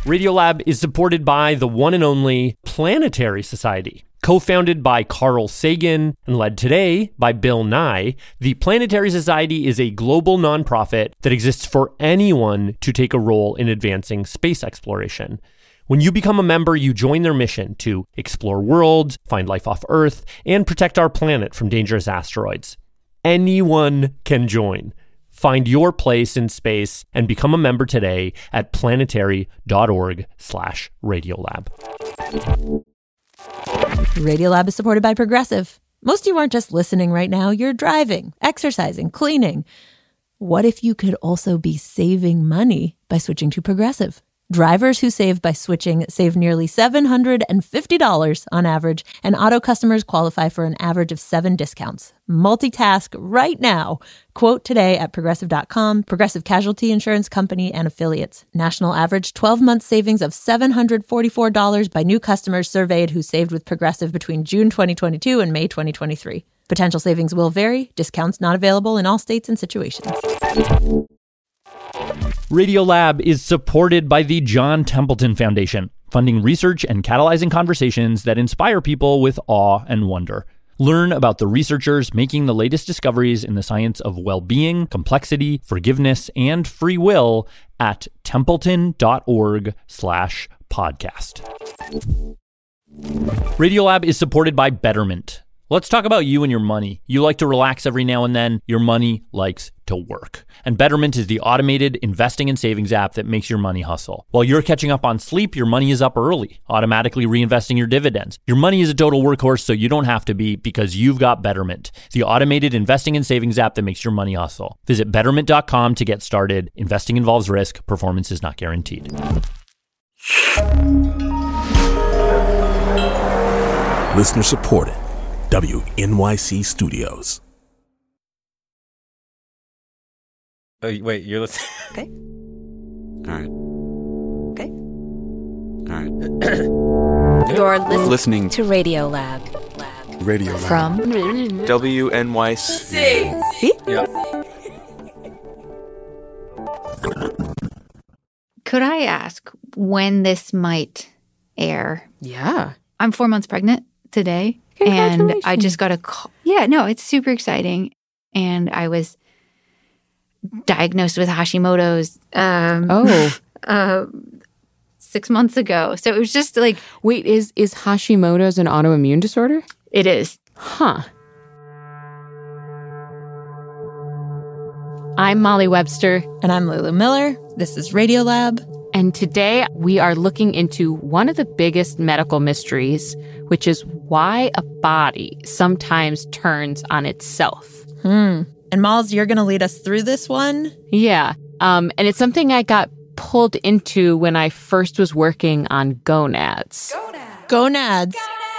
Radiolab is supported by the one and only Planetary Society. Co-founded by Carl Sagan and led today by Bill Nye, the Planetary Society is a global nonprofit that exists for anyone to take a role in advancing space exploration. When you become a member, you join their mission to explore worlds, find life off Earth, and protect our planet from dangerous asteroids. Anyone can join. Find your place in space and become a member today at planetary.org/Radiolab. Radiolab is supported by Progressive. Most of you aren't just listening right now, you're driving, exercising, cleaning. What if you could also be saving money by switching to Progressive? Drivers who save by switching save nearly $750 on average, and auto customers qualify for an average of 7 discounts. Multitask right now. Quote today at Progressive.com. Progressive Casualty Insurance Company and Affiliates. National average 12-month savings of $744 by new customers surveyed who saved with Progressive between June 2022 and May 2023. Potential savings will vary. Discounts not available in all states and situations. Radiolab is supported by the John Templeton Foundation, funding research and catalyzing conversations that inspire people with awe and wonder. Learn about the researchers making the latest discoveries in the science of well-being, complexity, forgiveness, and free will at templeton.org/podcast. Radiolab is supported by Betterment. Let's talk about you and your money. You like to relax every now and then. Your money likes to work. And Betterment is the automated investing and savings app that makes your money hustle. While you're catching up on sleep, your money is up early, automatically reinvesting your dividends. Your money is a total workhorse, so you don't have to be, because you've got Betterment, the automated investing and savings app that makes your money hustle. Visit Betterment.com to get started. Investing involves risk. Performance is not guaranteed. Listener supported. WNYC Studios. Oh, wait, you're listening? Okay. All right. Okay. All right. You're Listening to Radiolab. Radio From WNYC. See? Yeah. Could I ask when this might air? Yeah. I'm 4 months pregnant today. And I just got a call. Yeah, no, it's super exciting. And I was diagnosed with Hashimoto's 6 months ago. So it was just like... Wait, is Hashimoto's an autoimmune disorder? It is. Huh. I'm Molly Webster. And I'm Lulu Miller. This is Radiolab. And today we are looking into one of the biggest medical mysteries, which is why a body sometimes turns on itself. And Malls, you're going to lead us through this one? Yeah. And it's something I got pulled into when I first was working on gonads. Gonads.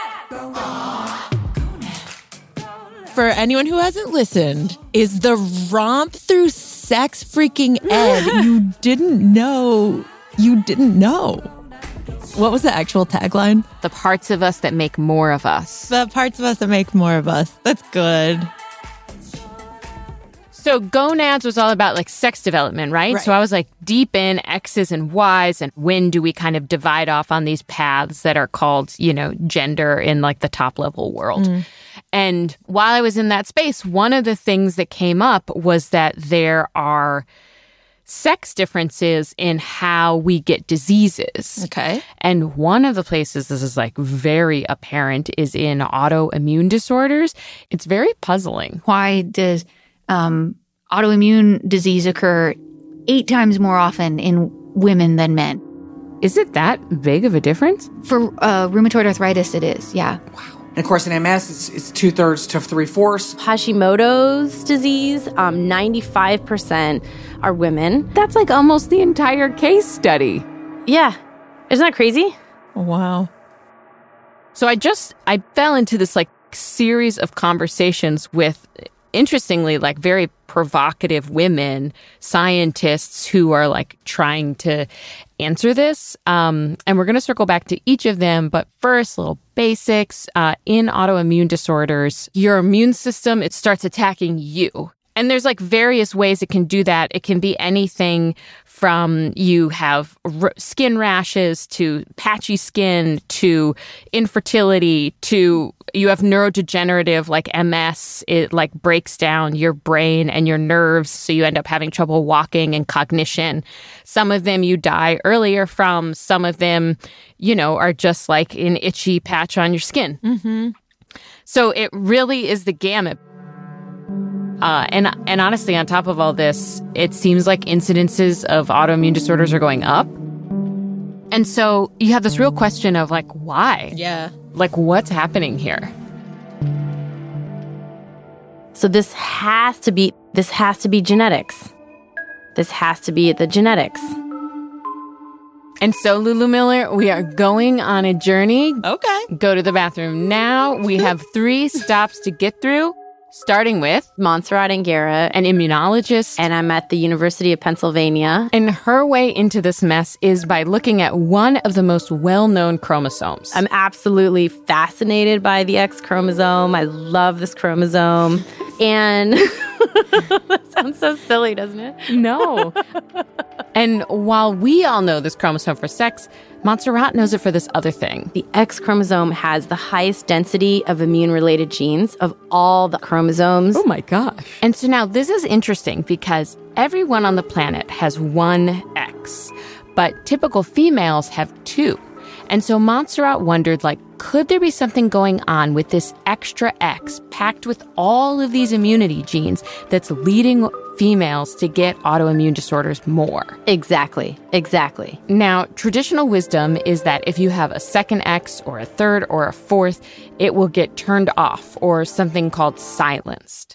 For anyone who hasn't listened, is the romp through sex freaking ed you didn't know. What was the actual tagline? The parts of us that make more of us. The parts of us that make more of us. That's good. So gonads was all about like sex development, right? So I was like deep in X's and Y's and when do we kind of divide off on these paths that are called, gender in like the top level world. And while I was in that space, one of the things that came up was that there are sex differences in how we get diseases. Okay. And one of the places this is like very apparent is in autoimmune disorders. It's very puzzling. Why does autoimmune disease occur 8 times more often in women than men? Is it that big of a difference? For rheumatoid arthritis, it is, yeah. Wow. And of course, in MS, it's 2/3 to 3/4. Hashimoto's disease, 95% are women. That's like almost the entire case study. Yeah. Isn't that crazy? Wow. So I fell into this like series of conversations with, interestingly, like very provocative women, scientists who are like trying to answer this. And we're going to circle back to each of them. But first, little basics. In autoimmune disorders, your immune system, it starts attacking you. And there's like various ways it can do that. It can be anything from you have skin rashes to patchy skin to infertility to you have neurodegenerative like MS. It like breaks down your brain and your nerves, so you end up having trouble walking and cognition. Some of them you die earlier from. Some of them, are just like an itchy patch on your skin. Mm-hmm. So it really is the gamut. And honestly, on top of all this, it seems like incidences of autoimmune disorders are going up. And so you have this real question of like, why? Yeah. Like, what's happening here? So this has to be genetics. This has to be the genetics. And so, Lulu Miller, we are going on a journey. Okay. Go to the bathroom now. We have 3 stops to get through. Starting with Montserrat Angara, an immunologist. And I'm at the University of Pennsylvania. And her way into this mess is by looking at one of the most well-known chromosomes. I'm absolutely fascinated by the X chromosome. I love this chromosome. And that sounds so silly, doesn't it? No. And while we all know this chromosome for sex, Montserrat knows it for this other thing. The X chromosome has the highest density of immune-related genes of all the chromosomes. Oh my gosh. And so now this is interesting because everyone on the planet has one X, but typical females have 2. And so Montserrat wondered, could there be something going on with this extra X packed with all of these immunity genes that's leading females to get autoimmune disorders more? Exactly. Now, traditional wisdom is that if you have a second X or a third or a fourth, it will get turned off or something called silenced.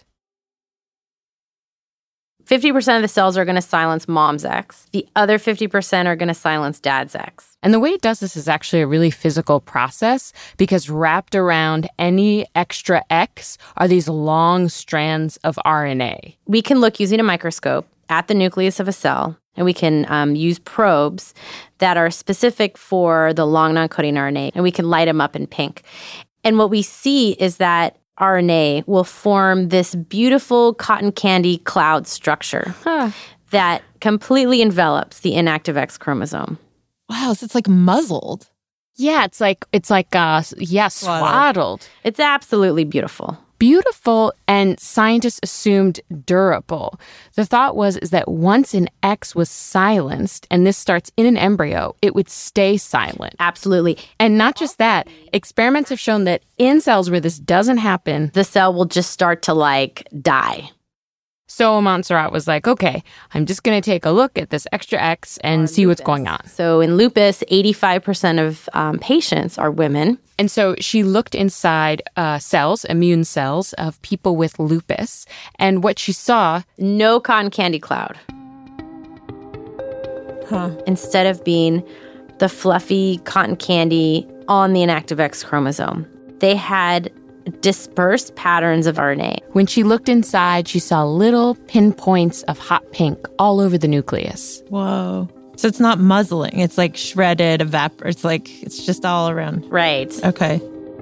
50% of the cells are going to silence mom's X. The other 50% are going to silence dad's X. And the way it does this is actually a really physical process because wrapped around any extra X are these long strands of RNA. We can look using a microscope at the nucleus of a cell, and we can use probes that are specific for the long non-coding RNA, and we can light them up in pink. And what we see is that RNA will form this beautiful cotton candy cloud structure that completely envelops the inactive X chromosome. Wow, so it's like muzzled. Yeah, it's like swaddled. It's absolutely beautiful. Beautiful, and scientists assumed durable. The thought is that once an X was silenced, and this starts in an embryo, it would stay silent. Absolutely. And not just that, experiments have shown that in cells where this doesn't happen, the cell will just start to die. So Montserrat was like, okay, I'm just going to take a look at this extra X and see what's going on. So in lupus, 85% of patients are women. And so she looked inside cells, immune cells of people with lupus. And what she saw... No cotton candy cloud. Instead of being the fluffy cotton candy on the inactive X chromosome, they had dispersed patterns of RNA. When she looked inside, she saw little pinpoints of hot pink all over the nucleus. Whoa. So it's not muzzling. It's like shredded, it's just all around. Right. Okay.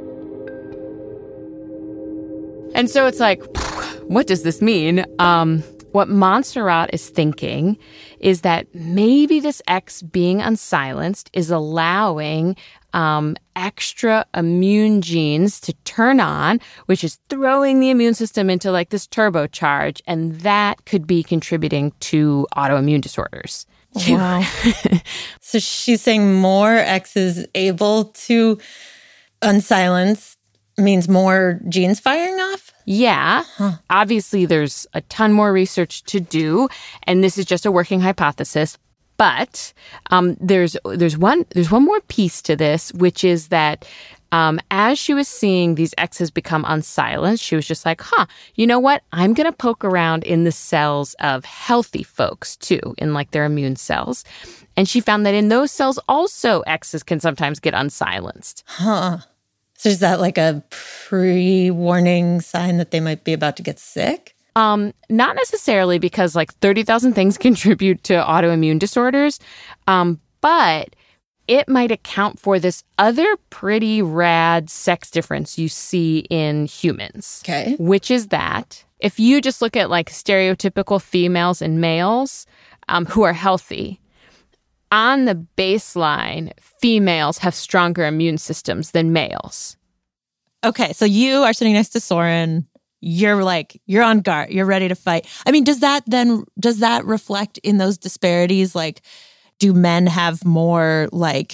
And so it's like, what does this mean? What Montserrat is thinking is that maybe this X being unsilenced is allowing extra immune genes to turn on, which is throwing the immune system into this turbocharge, and that could be contributing to autoimmune disorders. Wow. So she's saying more X is able to unsilence means more genes firing off? Yeah. Obviously, there's a ton more research to do, and this is just a working hypothesis. But there's one more piece to this, which is that as she was seeing these X's become unsilenced, she was just like, you know what? I'm going to poke around in the cells of healthy folks, too, in their immune cells. And she found that in those cells also X's can sometimes get unsilenced. So is that a pre-warning sign that they might be about to get sick? Not necessarily, because 30,000 things contribute to autoimmune disorders, but it might account for this other pretty rad sex difference you see in humans. Okay. Which is that if you just look at like stereotypical females and males who are healthy, on the baseline, females have stronger immune systems than males. Okay, so you are sitting next to Soren. You're on guard. You're ready to fight. I mean, does that reflect in those disparities? Like, do men have more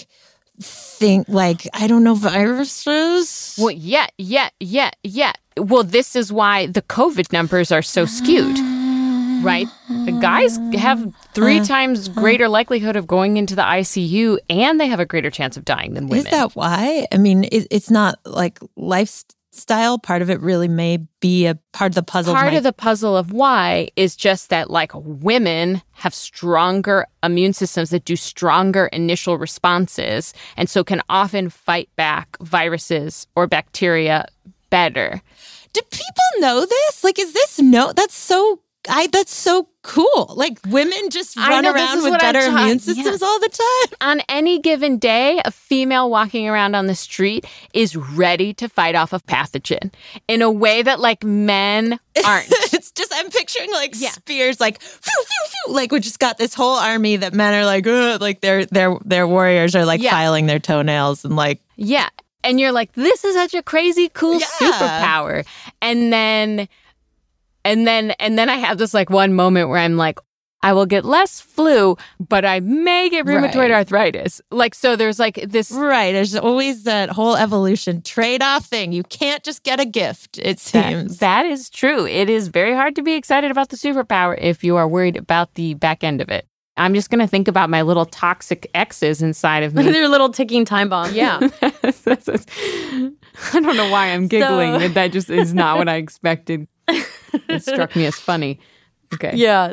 viruses? Well, yeah. Well, this is why the COVID numbers are so skewed, right? The guys have 3 times greater likelihood of going into the ICU, and they have a greater chance of dying than women. Is that why? I mean, it's not like lifestyle. Part of it really may be a part of the puzzle. Part of the puzzle of why is just that like women have stronger immune systems that do stronger initial responses, and so can often fight back viruses or bacteria better. Do people know this? Like, that's so cool. Like, women just run around with better immune systems all the time. On any given day, a female walking around on the street is ready to fight off a pathogen in a way that like men aren't. It's just, I'm picturing spears, like, phew, phew, phew. Like, we just got this whole army that men are like, ugh, like their warriors are like filing their toenails and like. Yeah. And you're like, this is such a crazy, cool superpower. And then I have this like one moment where I'm like, I will get less flu, but I may get rheumatoid arthritis. Like, so there's like this. Right. There's always that whole evolution trade-off thing. You can't just get a gift, it seems. That is true. It is very hard to be excited about the superpower if you are worried about the back end of it. I'm just going to think about my little toxic exes inside of me. They're little ticking time bombs. Yeah. I don't know why I'm giggling. That just is not what I expected. It struck me as funny. Okay. Yeah.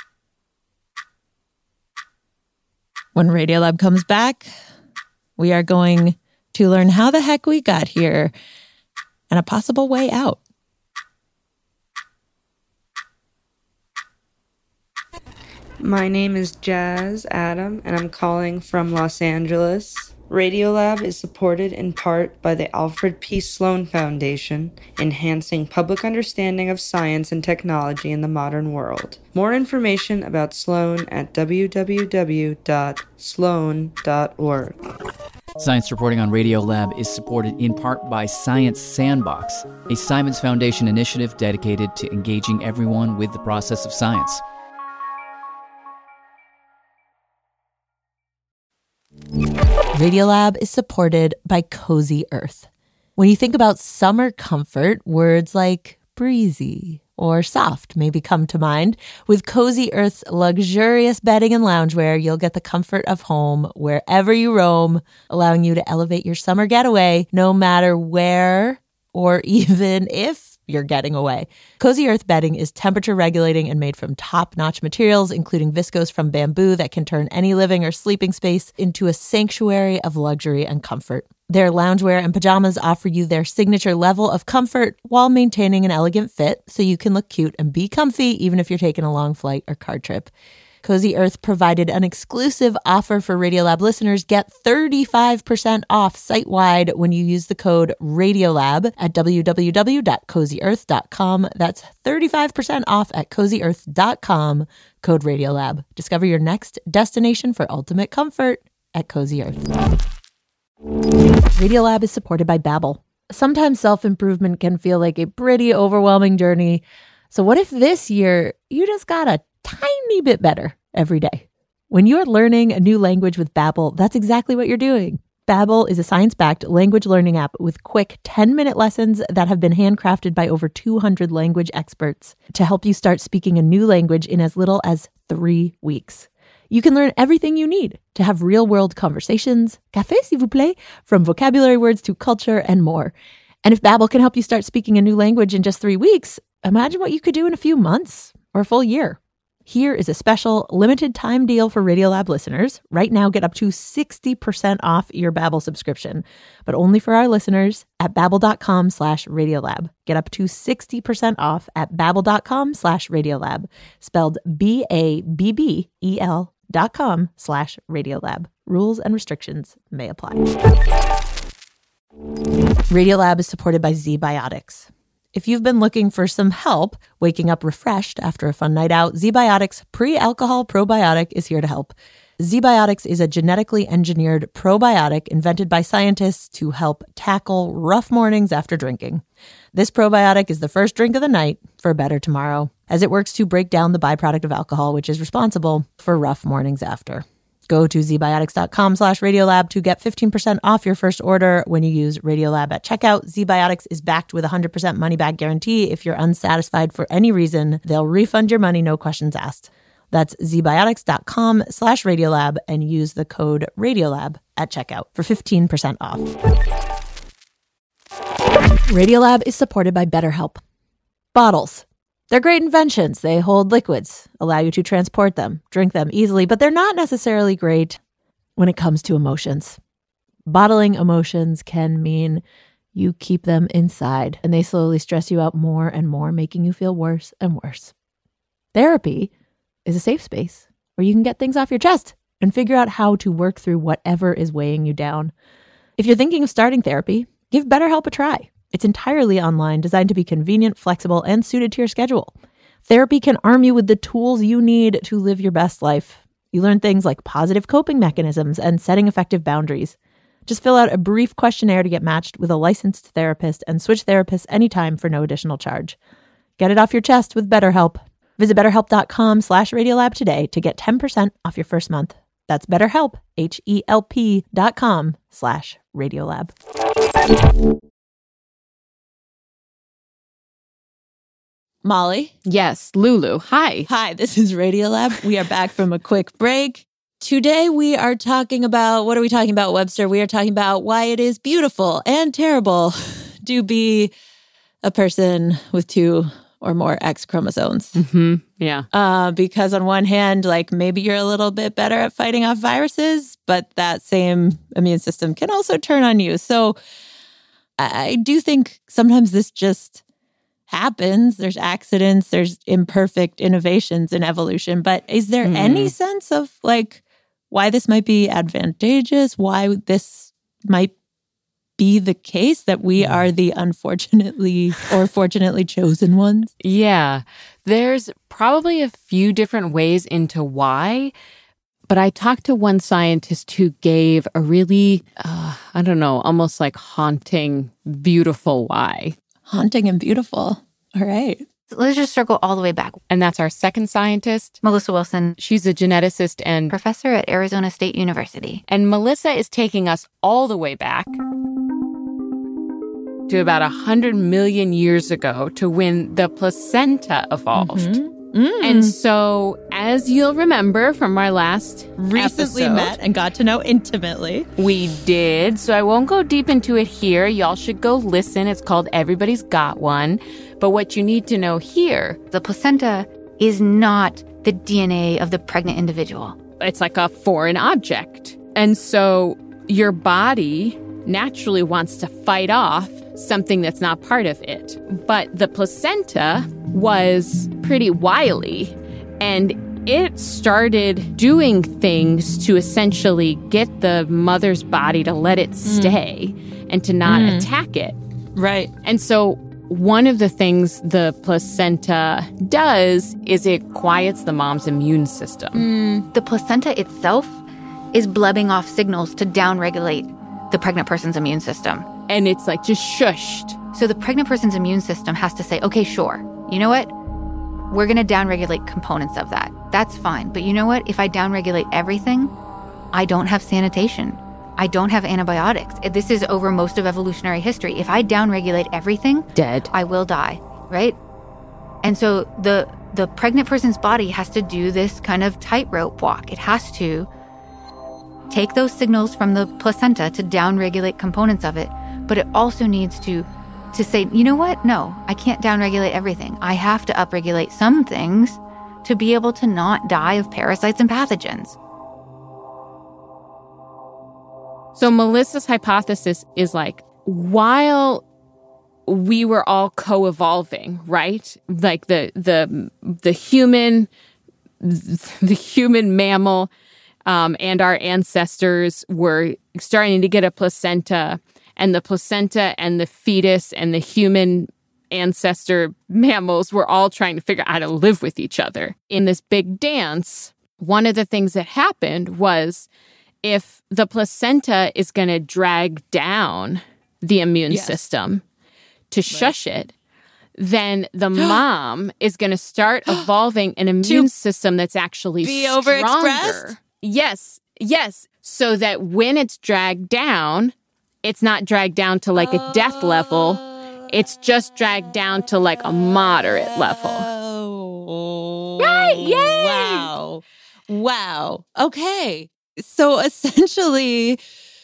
When Radiolab comes back, we are going to learn how the heck we got here and a possible way out. My name is Jazz Adam, and I'm calling from Los Angeles. Radiolab is supported in part by the Alfred P. Sloan Foundation, enhancing public understanding of science and technology in the modern world. More information about Sloan at www.sloan.org. Science reporting on Radiolab is supported in part by Science Sandbox, a Simons Foundation initiative dedicated to engaging everyone with the process of science. Radiolab is supported by Cozy Earth. When you think about summer comfort, words like breezy or soft maybe come to mind. With Cozy Earth's luxurious bedding and loungewear, you'll get the comfort of home wherever you roam, allowing you to elevate your summer getaway no matter where or even if you're getting away. Cozy Earth bedding is temperature regulating and made from top-notch materials, including viscose from bamboo that can turn any living or sleeping space into a sanctuary of luxury and comfort. Their loungewear and pajamas offer you their signature level of comfort while maintaining an elegant fit, so you can look cute and be comfy even if you're taking a long flight or car trip. Cozy Earth provided an exclusive offer for Radiolab listeners. Get 35% off site-wide when you use the code RADIOLAB at www.cozyearth.com. That's 35% off at cozyearth.com, code RADIOLAB. Discover your next destination for ultimate comfort at Cozy Earth. Radiolab is supported by Babbel. Sometimes self-improvement can feel like a pretty overwhelming journey. So what if this year you just got a tiny bit better every day? When you're learning a new language with Babbel, that's exactly what you're doing. Babbel is a science-backed language learning app with quick 10-minute lessons that have been handcrafted by over 200 language experts to help you start speaking a new language in as little as 3 weeks. You can learn everything you need to have real-world conversations, café s'il vous plaît, from vocabulary words to culture and more. And if Babbel can help you start speaking a new language in just 3 weeks, imagine what you could do in a few months or a full year. Here is a special limited time deal for Radiolab listeners. Right now, get up to 60% off your Babbel subscription, but only for our listeners at babbel.com/Radiolab. Get up to 60% off at babbel.com/Radiolab, spelled BABBEL.com/Radiolab. Rules and restrictions may apply. Radiolab is supported by ZBiotics. If you've been looking for some help waking up refreshed after a fun night out, ZBiotics Pre-Alcohol Probiotic is here to help. ZBiotics is a genetically engineered probiotic invented by scientists to help tackle rough mornings after drinking. This probiotic is the first drink of the night for a better tomorrow, as it works to break down the byproduct of alcohol, which is responsible for rough mornings after. Go to zbiotics.com/Radiolab to get 15% off your first order when you use Radiolab at checkout. ZBiotics is backed with a 100% money-back guarantee. If you're unsatisfied for any reason, they'll refund your money, no questions asked. That's zbiotics.com/Radiolab and use the code Radiolab at checkout for 15% off. Radiolab is supported by BetterHelp. Bottles. They're great inventions. They hold liquids, allow you to transport them, drink them easily, but they're not necessarily great when it comes to emotions. Bottling emotions can mean you keep them inside, and they slowly stress you out more and more, making you feel worse and worse. Therapy is a safe space where you can get things off your chest and figure out how to work through whatever is weighing you down. If you're thinking of starting therapy, give BetterHelp a try. It's entirely online, designed to be convenient, flexible, and suited to your schedule. Therapy can arm you with the tools you need to live your best life. You learn things like positive coping mechanisms and setting effective boundaries. Just fill out a brief questionnaire to get matched with a licensed therapist and switch therapists anytime for no additional charge. Get it off your chest with BetterHelp. Visit BetterHelp.com/Radiolab today to get 10% off your first month. That's BetterHelp, HELP.com/Radiolab. Molly? Yes, Lulu. Hi. Hi, this is Radiolab. We are back from a quick break. Today we are talking about, what are we talking about, Webster? We are talking about why it is beautiful and terrible to be a person with 2 or more X chromosomes. Mm-hmm. Yeah. Because on one hand, like maybe you're a little bit better at fighting off viruses, but that same immune system can also turn on you. So I do think sometimes this just happens. There's accidents, there's imperfect innovations in evolution. But is there any sense of like why this might be advantageous, why this might be the case that we are the unfortunately or fortunately chosen ones? Yeah, there's probably a few different ways into why, but I talked to one scientist who gave a really, I don't know, almost like haunting, beautiful why. Haunting and beautiful. All right. Let's just circle all the way back. And that's our second scientist, Melissa Wilson. She's a geneticist and professor at Arizona State University. And Melissa is taking us all the way back to about 100 million years ago to when the placenta evolved. And so, as you'll remember from our last recently episode, met and got to know intimately. We did. So I won't go deep into it here. Y'all should go listen. It's called Everybody's Got One. But what you need to know here, the placenta is not the DNA of the pregnant individual. It's like a foreign object. And so your body naturally wants to fight off something that's not part of it. But the placenta was pretty wily, and it started doing things to essentially get the mother's body to let it stay and to not attack it. Right. And so one of the things the placenta does is it quiets the mom's immune system. The placenta itself is blubbing off signals to downregulate the pregnant person's immune system. And it's like just shushed. So the pregnant person's immune system has to say, okay, sure, you know what? We're going to downregulate components of that. That's fine. But you know what? If I downregulate everything, I don't have sanitation. I don't have antibiotics. This is over most of evolutionary history. If I downregulate everything, dead, I will die, right? And so the pregnant person's body has to do this kind of tightrope walk. It has to take those signals from the placenta to downregulate components of it, but it also needs to say, you know what? No, I can't downregulate everything. I have to upregulate some things to be able to not die of parasites and pathogens. So Melissa's hypothesis is like, while we were all co-evolving, right? Like the human mammal and our ancestors were starting to get a placenta, and the placenta and the fetus and the human ancestor mammals were all trying to figure out how to live with each other. In this big dance, one of the things that happened was if the placenta is going to drag down the immune system to shush it, then the mom is going to start evolving an immune system that's actually stronger. Overexpressed? Yes. So that when it's dragged down, it's not dragged down to like a death level. It's just dragged down to like a moderate level. Oh. Right? Yay! Wow. Okay. So essentially,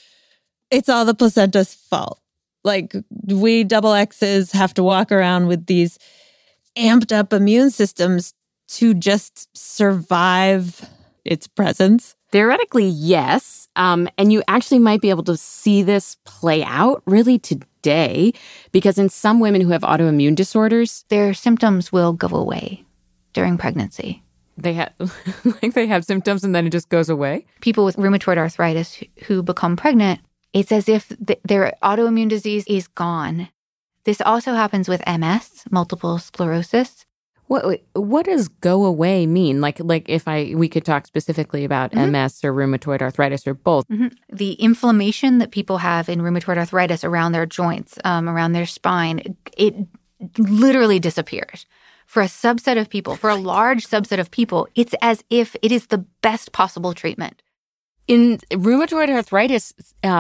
it's all the placenta's fault. Like, we double X's have to walk around with these amped up immune systems to just survive its presence. Theoretically, yes. And you actually might be able to see this play out really today, because in some women who have autoimmune disorders, their symptoms will go away during pregnancy. They have symptoms and then it just goes away. People with rheumatoid arthritis who become pregnant, it's as if their autoimmune disease is gone. This also happens with MS, multiple sclerosis. What does go away mean? Like if we could talk specifically about MS or rheumatoid arthritis or both. The inflammation that people have in rheumatoid arthritis around their joints, around their spine, it literally disappears. For a subset of people, for a large subset of people, it's as if it is the best possible treatment. In rheumatoid arthritis, for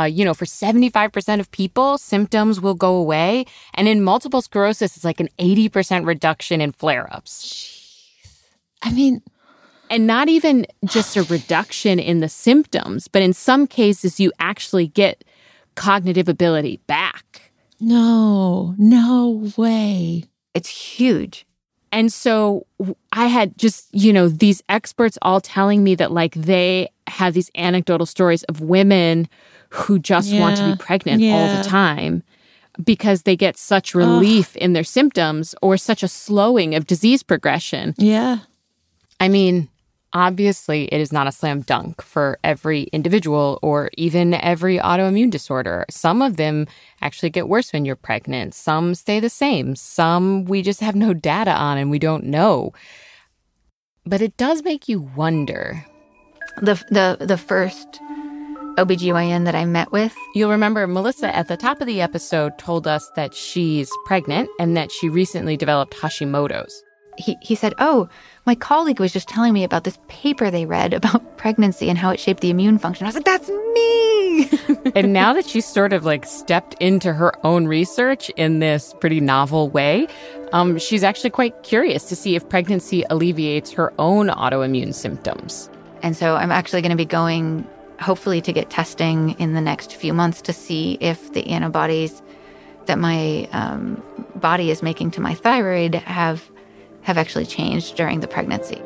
75% of people, symptoms will go away. And in multiple sclerosis, it's like an 80% reduction in flare-ups. Jeez. I mean... And not even just a reduction in the symptoms, but in some cases, you actually get cognitive ability back. No way. It's huge. And so I had just, these experts all telling me that like they have these anecdotal stories of women who just want to be pregnant all the time because they get such relief in their symptoms or such a slowing of disease progression. Yeah. I mean, obviously it is not a slam dunk for every individual or even every autoimmune disorder. Some of them actually get worse when you're pregnant. Some stay the same. Some we just have no data on and we don't know. But it does make you wonder. The first OBGYN that I met with. You'll remember Melissa at the top of the episode told us that she's pregnant and that she recently developed Hashimoto's. He said, my colleague was just telling me about this paper they read about pregnancy and how it shaped the immune function. I was like, that's me! And now that she's sort of like stepped into her own research in this pretty novel way, she's actually quite curious to see if pregnancy alleviates her own autoimmune symptoms. And so I'm actually going to be going, hopefully, to get testing in the next few months to see if the antibodies that my body is making to my thyroid have actually changed during the pregnancy.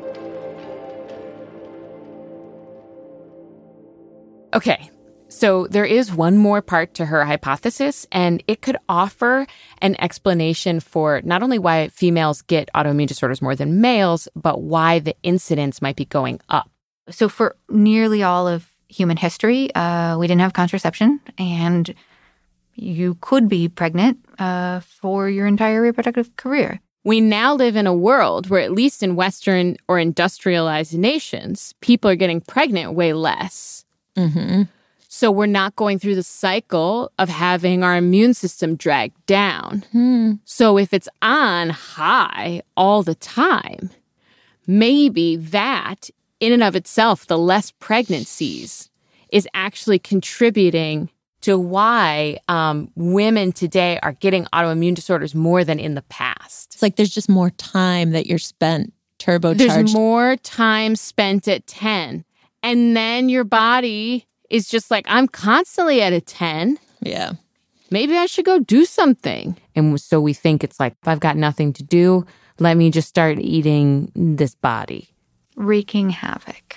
Okay, so there is one more part to her hypothesis, and it could offer an explanation for not only why females get autoimmune disorders more than males, but why the incidence might be going up. So for nearly all of human history, we didn't have contraception, and you could be pregnant for your entire reproductive career. We now live in a world where, at least in Western or industrialized nations, people are getting pregnant way less. Mm-hmm. So we're not going through the cycle of having our immune system dragged down. So if it's on high all the time, maybe that, in and of itself, the less pregnancies, is actually contributing to why women today are getting autoimmune disorders more than in the past. It's like there's just more time that you're spent turbocharged. There's more time spent at 10. And then your body is just like, I'm constantly at a 10. Yeah. Maybe I should go do something. And so we think it's like, if I've got nothing to do, let me just start eating this body. Wreaking havoc.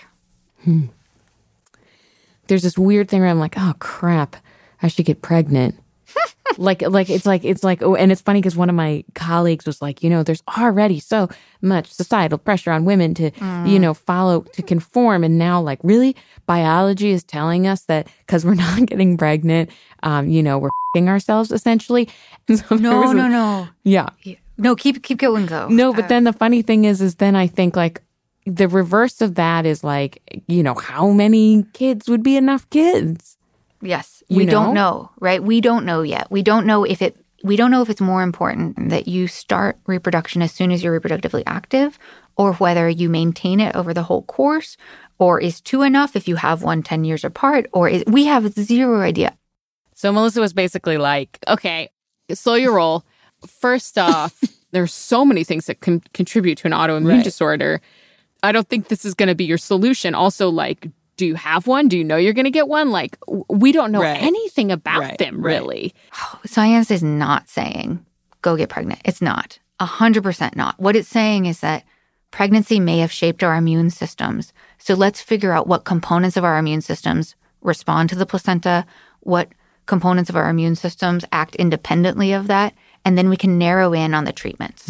There's this weird thing where I'm like, oh, crap, I should get pregnant. And it's funny because one of my colleagues was like, there's already so much societal pressure on women to, follow, to conform. And now, like, really, biology is telling us that because we're not getting pregnant, we're f***ing ourselves essentially. So No. Yeah. No, keep going though. No, but then the funny thing is then I think like the reverse of that is like, how many kids would be enough kids? Yes. We don't know, right? We don't know yet. We don't know if it's more important that you start reproduction as soon as you're reproductively active, or whether you maintain it over the whole course, or is 2 enough if you have one 10 years apart, we have zero idea. So Melissa was basically like, okay, slow your roll. First off, there's so many things that can contribute to an autoimmune disorder. I don't think this is going to be your solution. Also, like, do you have one? Do you know you're going to get one? Like, we don't know anything about them, really. Science is not saying go get pregnant. It's not. 100% not. What it's saying is that pregnancy may have shaped our immune systems. So let's figure out what components of our immune systems respond to the placenta, what components of our immune systems act independently of that, and then we can narrow in on the treatments.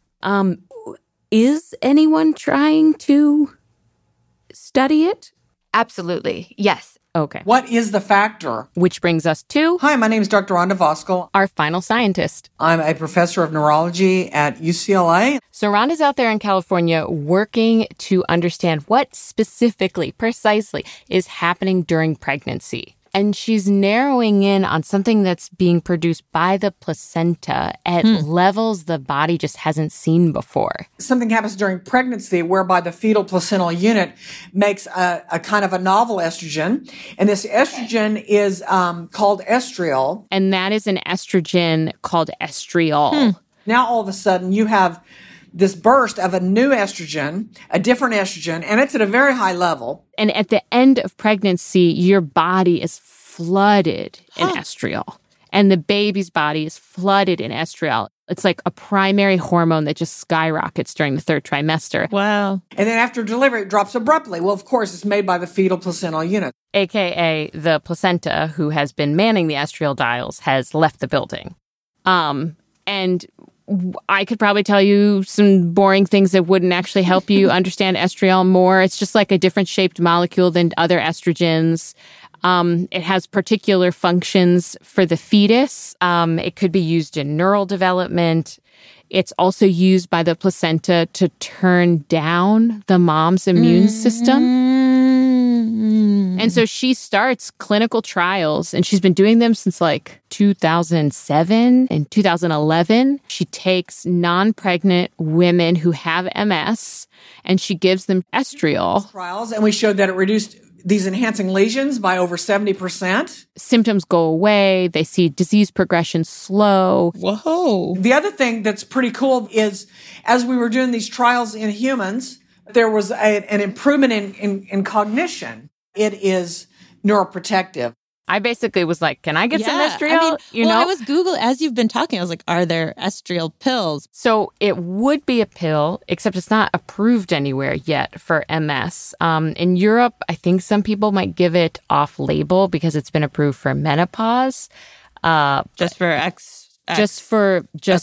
Is anyone trying to study it? Absolutely. Yes. Okay. What is the factor? Which brings us to... Hi, my name is Dr. Rhonda Voskuil. Our final scientist. I'm a professor of neurology at UCLA. So Rhonda's out there in California working to understand what specifically, precisely, is happening during pregnancy. And she's narrowing in on something that's being produced by the placenta at levels the body just hasn't seen before. Something happens during pregnancy whereby the fetal placental unit makes a kind of a novel estrogen. And this estrogen is called estriol. And that is an estrogen called estriol. Now, all of a sudden, you have this burst of a new estrogen, a different estrogen, and it's at a very high level. And at the end of pregnancy, your body is flooded in estriol. And the baby's body is flooded in estriol. It's like a primary hormone that just skyrockets during the 3rd trimester. Wow. And then after delivery, it drops abruptly. Well, of course, it's made by the fetal placental unit. AKA the placenta, who has been manning the estriol dials, has left the building. And I could probably tell you some boring things that wouldn't actually help you understand estriol more. It's just like a different shaped molecule than other estrogens. It has particular functions for the fetus. It could be used in neural development. It's also used by the placenta to turn down the mom's immune system. And so she starts clinical trials, and she's been doing them since like 2007 and 2011. She takes non-pregnant women who have MS, and she gives them estriol. Trials, and we showed that it reduced these enhancing lesions by over 70%. Symptoms go away. They see disease progression slow. Whoa. The other thing that's pretty cool is, as we were doing these trials in humans, there was an improvement in cognition. It is neuroprotective. I basically was like, can I get some estriol? I was Googling, as you've been talking, I was like, are there estriol pills? So it would be a pill, except it's not approved anywhere yet for MS. In Europe, I think some people might give it off-label because it's been approved for menopause. Just for Just for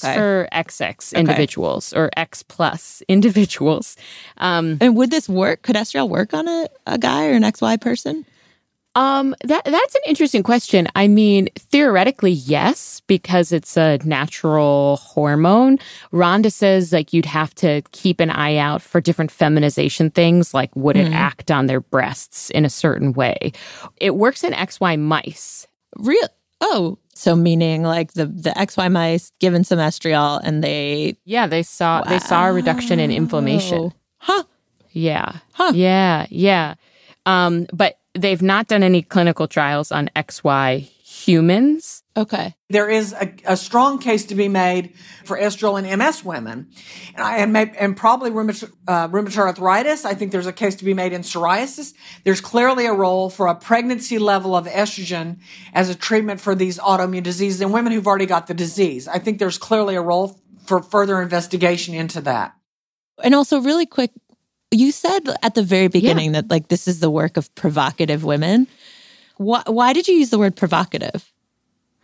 XX individuals or X plus individuals. And would this work? Could estriol work on a guy or an XY person? That's an interesting question. I mean, theoretically, yes, because it's a natural hormone. Rhonda says like you'd have to keep an eye out for different feminization things, like would it act on their breasts in a certain way? It works in XY mice. Real? Oh, so meaning like the XY mice given some estriol and they saw a reduction in inflammation. Huh? Yeah. Huh? Yeah. But they've not done any clinical trials on XY humans. Okay. There is a strong case to be made for estriol in MS women, and probably rheumatoid arthritis. I think there's a case to be made in psoriasis. There's clearly a role for a pregnancy level of estrogen as a treatment for these autoimmune diseases in women who've already got the disease. I think there's clearly a role for further investigation into that. And also, really quick, you said at the very beginning that like this is the work of provocative women. Why did you use the word provocative?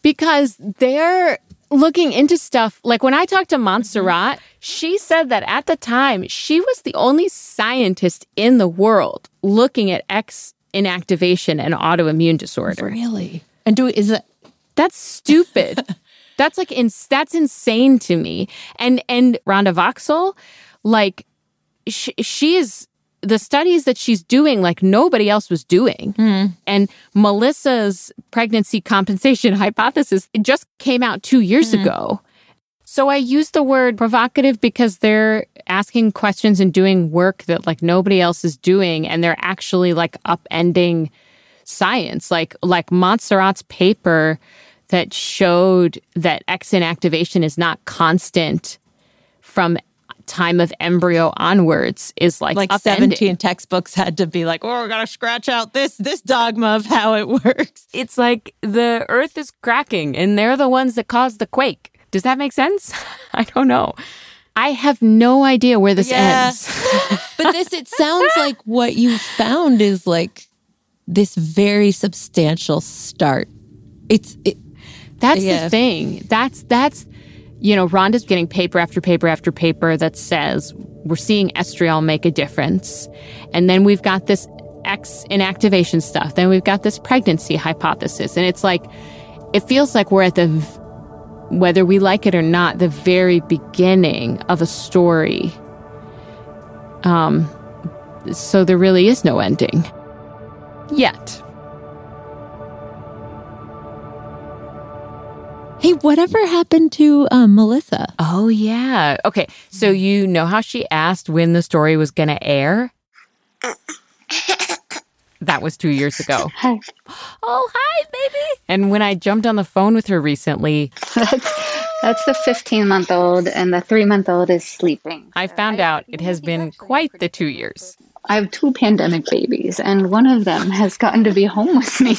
Because they're looking into stuff. Like when I talked to Montserrat, she said that at the time, she was the only scientist in the world looking at X inactivation and autoimmune disorder. Really? And that's stupid. That's that's insane to me. And Rhonda Voxel, like she is the studies that she's doing, like nobody else was doing. And Melissa's pregnancy compensation hypothesis, it just came out 2 years ago. So I use the word provocative because they're asking questions and doing work that like nobody else is doing. And they're actually like upending science, like Montserrat's paper that showed that X inactivation is not constant from time of embryo onwards is like upending. 17 textbooks had to be like, oh, we gotta scratch out this dogma of how it works. It's like the earth is cracking and they're the ones that caused the quake. Does that make sense? I don't know. I have no idea where this ends. But it sounds like what you found is like this very substantial start. That's the thing. That's Rhonda's getting paper after paper after paper that says we're seeing estriol make a difference. And then we've got this X inactivation stuff. Then we've got this pregnancy hypothesis. And it's like, it feels like we're at whether we like it or not, the very beginning of a story. So there really is no ending. Yet. Hey, whatever happened to Melissa? Oh, yeah. Okay, so you know how she asked when the story was going to air? That was 2 years ago. Hi. Oh, hi, baby. And when I jumped on the phone with her recently... That's the 15-month-old, and the 3-month-old is sleeping. I found out it has been quite the 2 years. I have 2 pandemic babies, and one of them has gotten to be home with me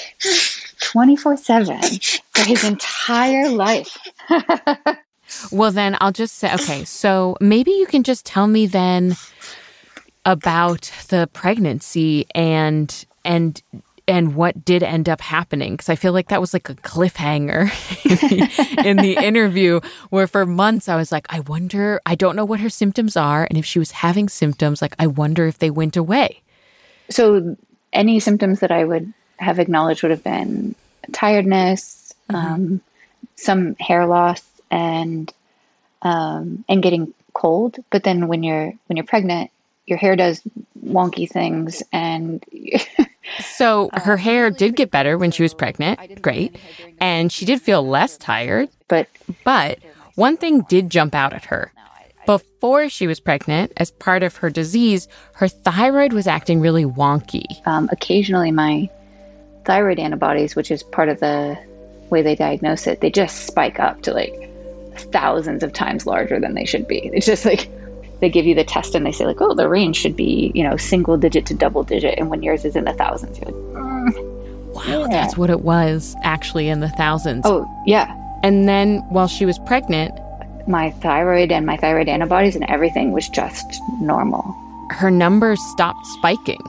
24/7 for his entire life. Well, then I'll just say, okay, so maybe you can just tell me then about the pregnancy and what did end up happening, because I feel like that was like a cliffhanger in the interview where for months I was like, I don't know what her symptoms are, and if she was having symptoms, like I wonder if they went away. So any symptoms that I would have acknowledged would have been tiredness, some hair loss, and getting cold. But then when you're pregnant, your hair does wonky things, and so her hair did get better when she was pregnant. Great. And she did feel less tired. But one thing did jump out at her. Before she was pregnant, as part of her disease, her thyroid was acting really wonky. Occasionally my thyroid antibodies, which is part of the way they diagnose it, they just spike up to like thousands of times larger than they should be. It's just like they give you the test and they say like, oh, the range should be, single digit to double digit. And when yours is in the thousands, you're like, wow, that's what it was actually in the thousands. Oh, yeah. And then while she was pregnant, my thyroid and my thyroid antibodies and everything was just normal. Her numbers stopped spiking.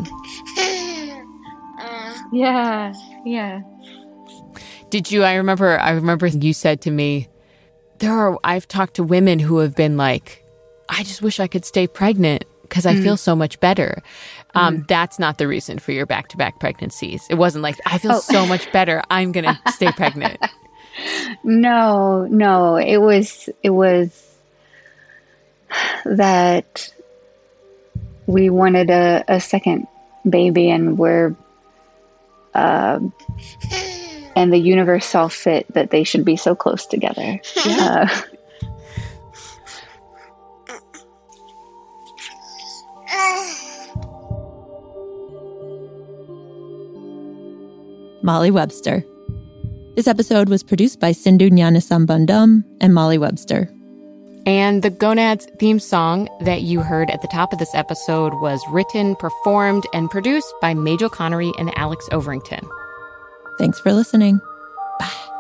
Yeah. Did you, I remember you said to me, I've talked to women who have been like, I just wish I could stay pregnant because I feel so much better. That's not the reason for your back-to-back pregnancies. It wasn't like, I feel so much better, I'm going to stay pregnant. No. It was that we wanted a second baby, and and the universe saw fit that they should be so close together. Yeah. Molly Webster. This episode was produced by Sindhu Gnanasambandam and Molly Webster. And the Gonads theme song that you heard at the top of this episode was written, performed, and produced by Majel Connery and Alex Overington. Thanks for listening. Bye.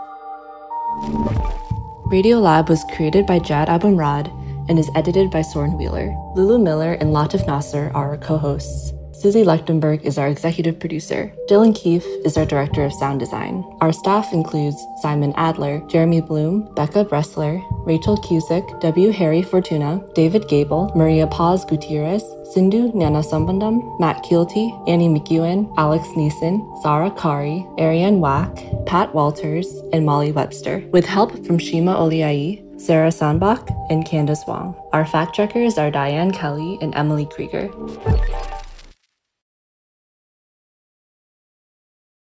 Radiolab was created by Jad Abumrad and is edited by Soren Wheeler. Lulu Miller and Latif Nasser are our co-hosts. Susie Lechtenberg is our executive producer. Dylan Keefe is our director of sound design. Our staff includes Simon Adler, Jeremy Bloom, Becca Bressler, Rachel Cusick, W. Harry Fortuna, David Gable, Maria Paz Gutierrez, Sindhu Nyanasambandam, Matt Keelty, Annie McEwen, Alex Neeson, Zara Kari, Ariane Wack, Pat Walters, and Molly Webster, with help from Shima Oliai, Sarah Sandbach, and Candace Wong. Our fact checkers are Diane Kelly and Emily Krieger.